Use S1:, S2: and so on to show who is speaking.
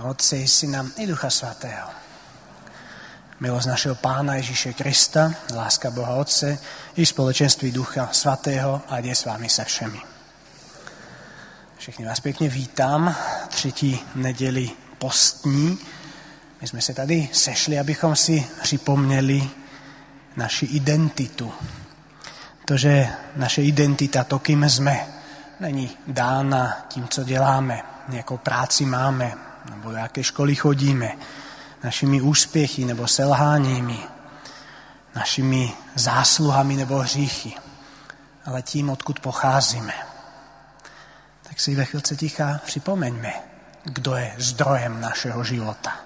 S1: Otce i Syna i Ducha Svatého. Milosť našeho Pána Ježíše Krista, láska Boha Otce i společenství Ducha Svatého, ať je s vámi se všemi. Všechny vás pěkně vítám, 3. neděli postní. My jsme se tady sešli, abychom si připomněli naši identitu. To, že naše identita, to, kým jsme, není dána tím, co děláme, jakou práci máme, nebo do jaké školy chodíme, našimi úspěchy nebo selháními, našimi zásluhami nebo hříchy, ale tím, odkud pocházíme. Tak si ve chvilce ticha připomeňme, kdo je zdrojem našeho života.